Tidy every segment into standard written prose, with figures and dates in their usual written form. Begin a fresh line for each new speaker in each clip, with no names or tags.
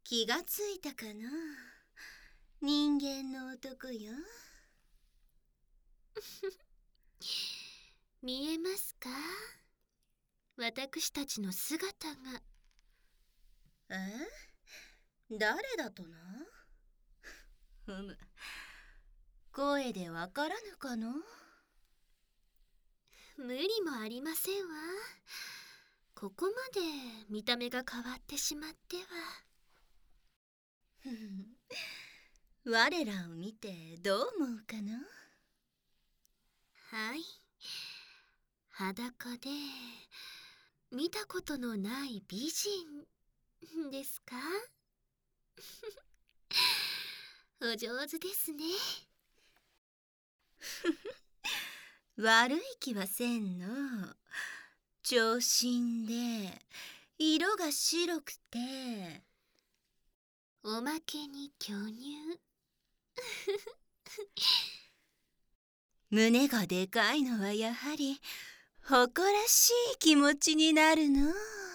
気がついたかな。人間の男よ。
見えますか？私たちの姿が。
誰だとな。ふむ、声でわからぬかの。
無理もありませんわ。ここまで見た目が変わってしまっては。
我らを見てどう思うかな。
はい、裸で見たことのない美人ですか？お上手ですね。
悪い気はせんの。長身で色が白くて、
おまけに巨乳。
胸がでかいのはやはり誇らしい気持ちになるの。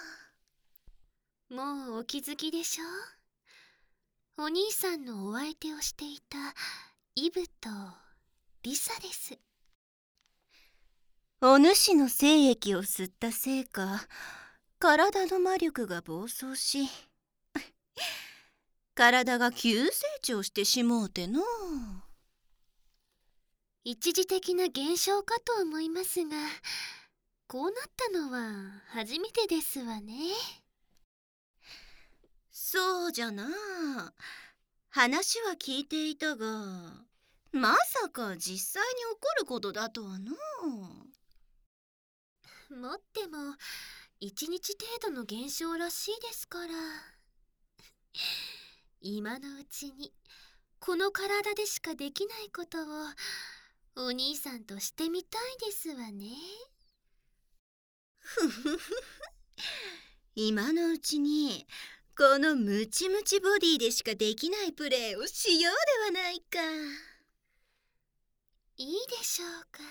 もうお気づきでしょう？お兄さんのお相手をしていたイブとリサです。
お主の精液を吸ったせいか、体の魔力が暴走し、体が急成長してしもうての。
一時的な現象かと思いますが、こうなったのは初めてですわね。
そうじゃな。話は聞いていたが、まさか実際に起こることだとはの。
もっても一日程度の現象らしいですから。今のうちにこの体でしかできないことをお兄さんとしてみたいですわね。
ふふふ。今のうちにこのムチムチボディでしかできないプレーをしようではないか。
いいでしょうか。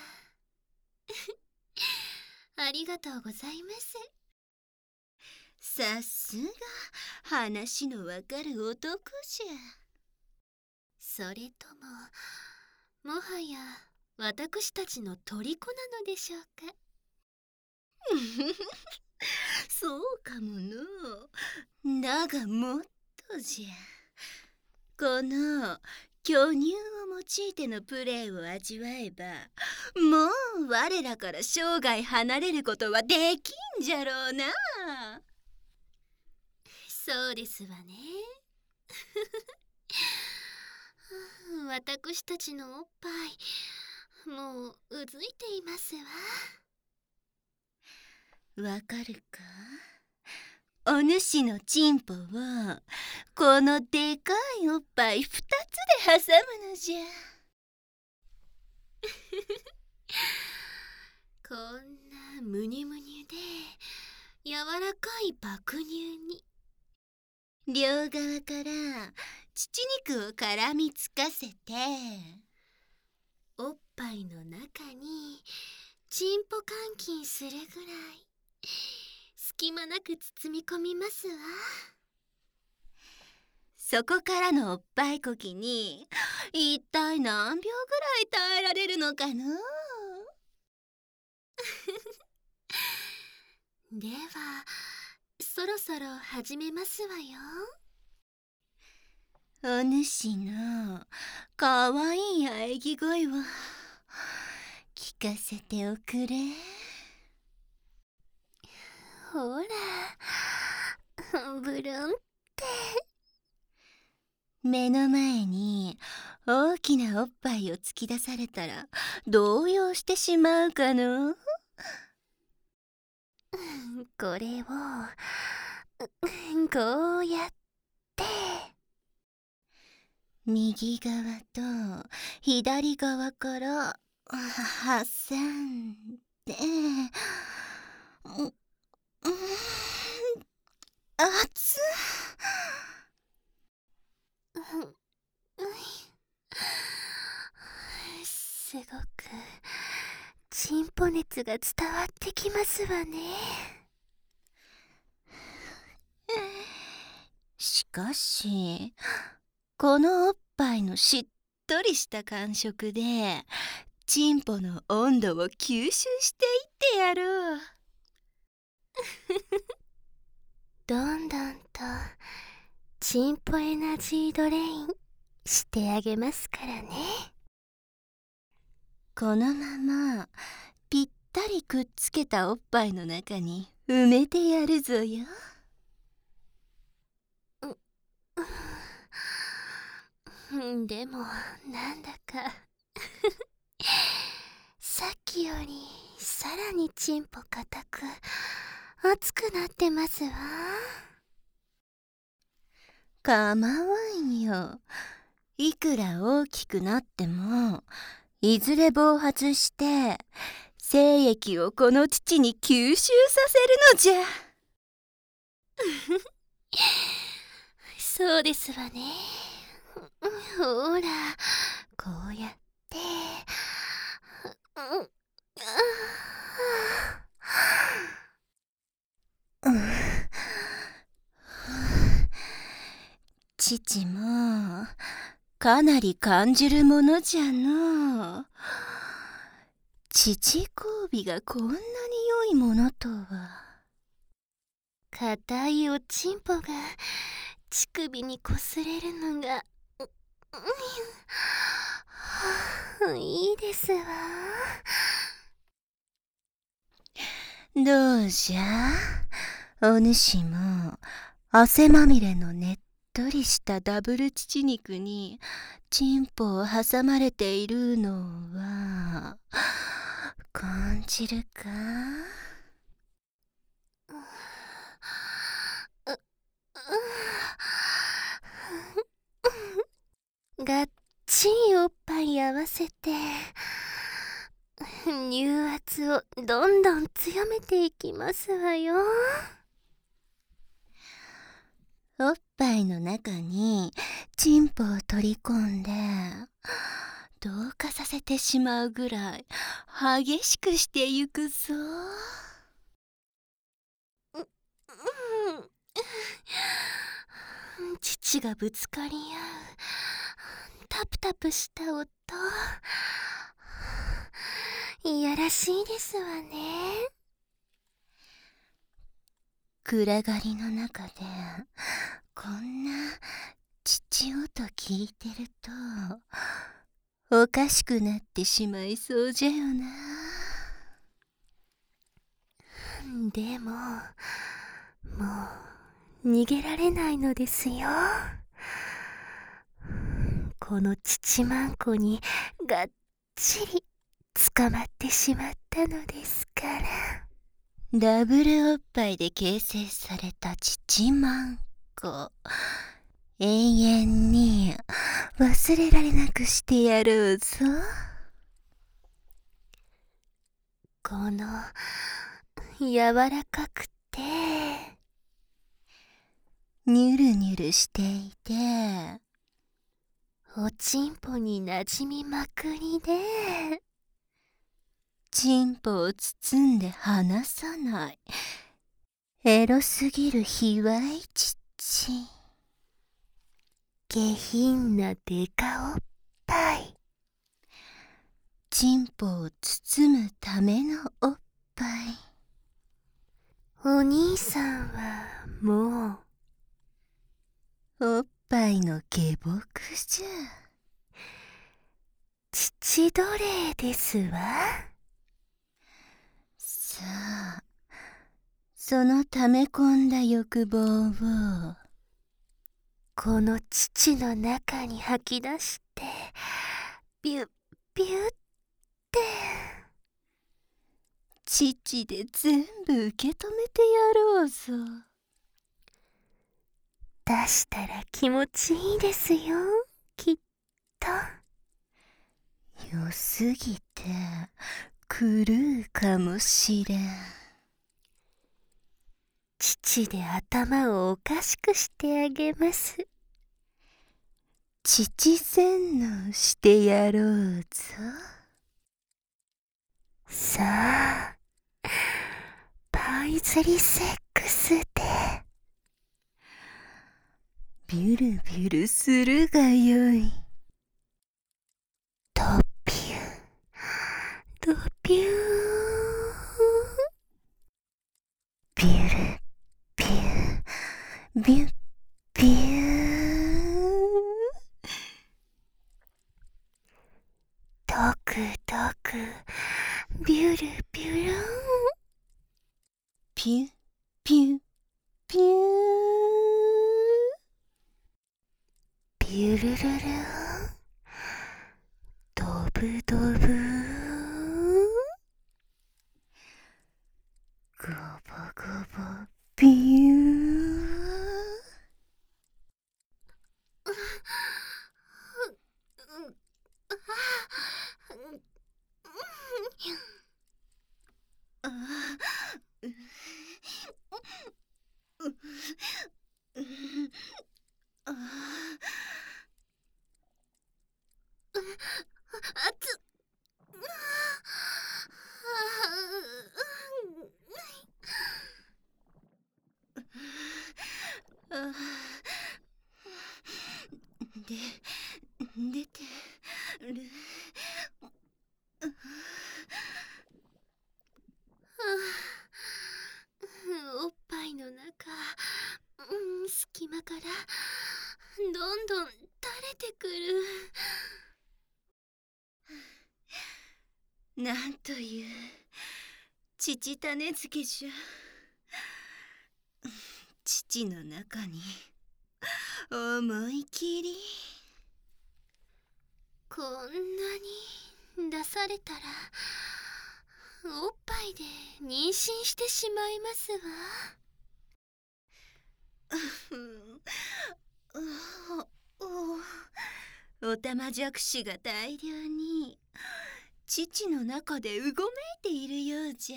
ありがとうございます。
さすが話のわかる男じゃ。
それとも、もはや私たちの虜なのでしょうか。
そうかもの。だがもっとじゃ。この巨乳を用いてのプレーを味わえば、もう我らから生涯離れることはできんじゃろうな。
そうですわね。私たちのおっぱい、もううずいていますわ。
わかるか？お主のチンポをこのでかいおっぱい2つで挟むのじゃ。
こんなムニムニで柔らかい爆乳に、
両側から乳肉を絡みつかせて、
おっぱいの中にチンポ監禁するぐらい隙間なく包み込みますわ。
そこからのおっぱいこきに一体何秒ぐらい耐えられるのかの。
ではそろそろ始めますわよ。
お主のかわいい喘ぎ声を聞かせておくれ。
ほら、ブルンって。
目の前に大きなおっぱいを突き出されたら動揺してしまうかの。
これをこうやって
右側と左側から挟んで、熱っ。
すごくチンポ熱が伝わってきますわね。
しかし、このおっぱいのしっとりした感触でチンポの温度を吸収していってやろう。
どんどんとチンポエナジードレインしてあげますからね。
このままぴったりくっつけたおっぱいの中に埋めてやるぞよ。
でもなんだかさっきよりさらにチンポ硬く熱くなってますわ。
かまわんよ。いくら大きくなってもいずれ暴発して精液をこの乳に吸収させるのじゃ。
そうですわね。ほら、こうやって、
父もかなり感じるものじゃの。乳交尾がこんなに良いものとは。
硬いおちんぽが乳首にこすれるのが、いいですわ。
どうじゃ、お主も汗まみれのねっとりしたダブル乳肉にチンポを挟まれているのは感じるか？
がっちりおっぱい合わせて乳圧をどんどん強めていきますわよ。
おっぱいの中にチンポを取り込んで同化させてしまうぐらい激しくしてゆくぞ。
乳がぶつかり合うタプタプした音、いやらしいですわね。
暗がりの中でこんな乳音聞いてるとおかしくなってしまいそうじゃよな。
でももう逃げられないのですよ。この乳まんこにがっちり捕まってしまったのですから。
ダブルおっぱいで形成された乳まんこ、永遠に忘れられなくしてやろうぞ。
この柔らかくて
ニュルニュルしていて
おちんぽになじみまくりで
チンポを包んで離さないエロすぎる卑猥乳、
下品なデカおっぱい、
チンポを包むためのおっぱい。
お兄さんはも
おっぱいの下僕じゃ。
乳奴隷ですわ。
さあ、その溜め込んだ欲望を
この乳の中に吐き出してビュッビュッって
乳で全部受け止めてやろうぞ。
出したら気持ちいいですよ、きっと。
良すぎて狂うかもしれん。
乳で頭をおかしくしてあげます。
乳洗脳してやろうぞ。
さあ、パイズリセックスで
ビュルビュルするがよい。ドピュー、ドピュー。ビュルビュー、ビュッビュー。ドクドク、ビュルビュルン。ピュピュピュー。ビュルルルン。ドブドブー。ゴボゴボビュー。出てる。
おっぱいの中、隙間からどんどん垂れてくる。
なんという父種付けじゃ。父の中に思い切り。
こんなに出されたらおっぱいで妊娠してしまいます
わ。おたまじゃくしが大量に父の中でうごめいているようじゃ。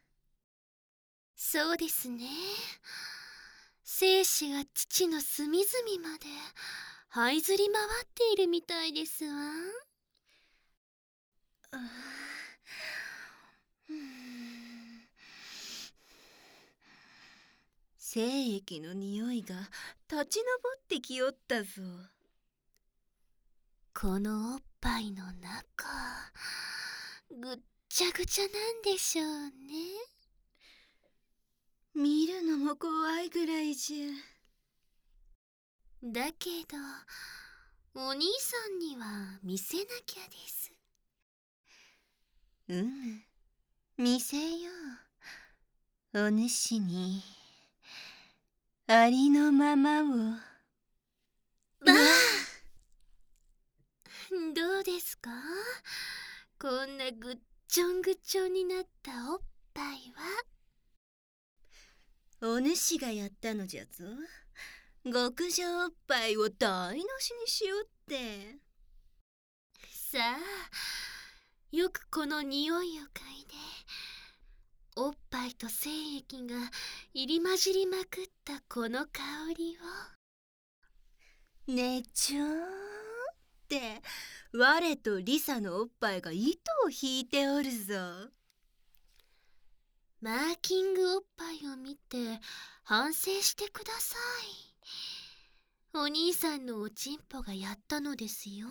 そうですね。精子が父の隅々まで這いずり回っているみたいですわ。
精液の匂いが立ち上ってきよったぞ。
このおっぱいの中、ぐっちゃぐちゃなんでしょうね。
見るのも怖いぐらいじゃ。
だけどお兄さんには見せなきゃです。
見せよう。お主にありのままを。
ばあ、どうですか？こんなぐっちょんぐちょんになったおっぱいは。
お主がやったのじゃぞ。極上おっぱいを台無しにしよって。
さあ、よくこの匂いを嗅いで、おっぱいと精液が入り混じりまくったこの香りを。
ねちょーって我とリサのおっぱいが糸を引いておるぞ。
マーキングおっぱいを見て反省してください。お兄さんのおちんぽがやったのですよ。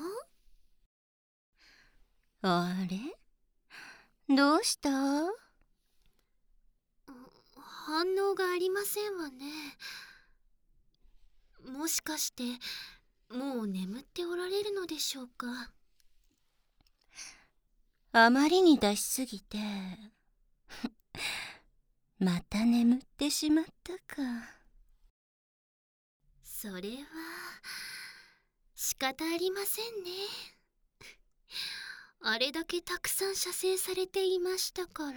あれ、どうした？
反応がありませんわね。もしかしてもう眠っておられるのでしょうか。
あまりに出しすぎてまた眠ってしまったか。
それは仕方ありませんね。あれだけたくさん射精されていましたから。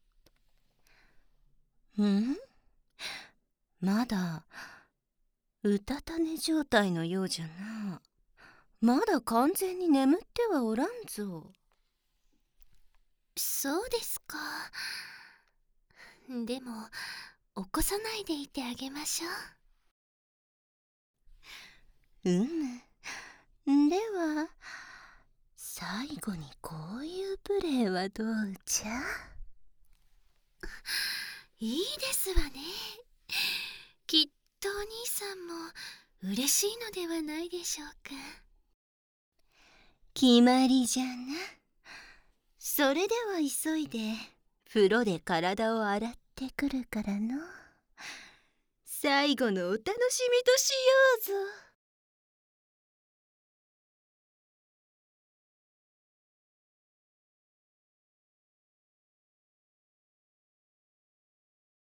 まだうたた寝状態のようじゃな。まだ完全に眠ってはおらんぞ。
そうですか。でも起こさないでいてあげましょう。
では最後にこういうプレーはどうじゃ？
いいですわね。きっとお兄さんも嬉しいのではないでしょうか。
決まりじゃな。それでは急いで風呂で体を洗ってくるからの。最後のお楽しみとしようぞ。